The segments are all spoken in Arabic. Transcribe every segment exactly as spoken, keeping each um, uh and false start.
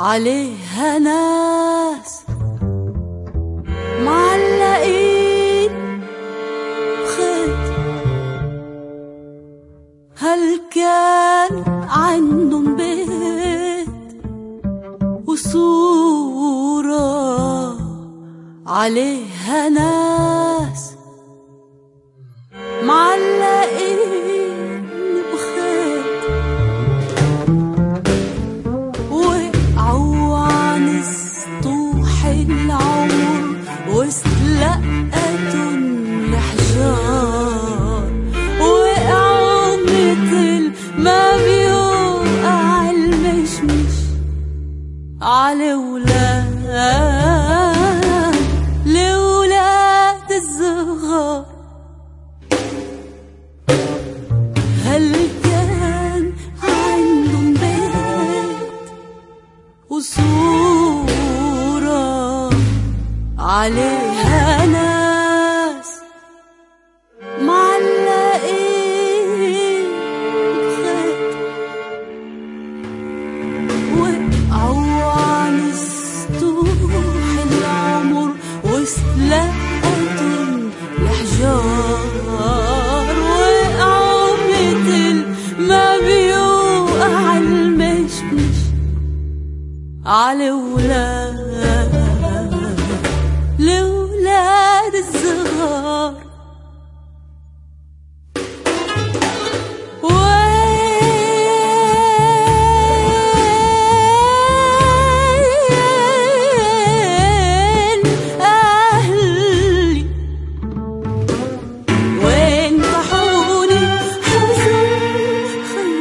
عليها ناس معلقين بخيط. هل كان عندن بيت وصورة عليها ناس معلقين بخيط، وقعوا عن سطوح العمر واستلقتن الحجار، وقعوا مثل ما بيوقع المشمش على ولاد لولاد الصغار. هل كان عندن بيت وصورة عليها ناس معلقين بخيط، وقعوا عن سطوح العمر واستلقتن الحجار، وقعوا مثل ما بيوقع المشمش على ولاد لولاد الصغار. وين أهلي وين طحوني حزن خي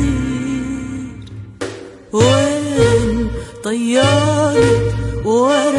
صغير، وين طيارة ورد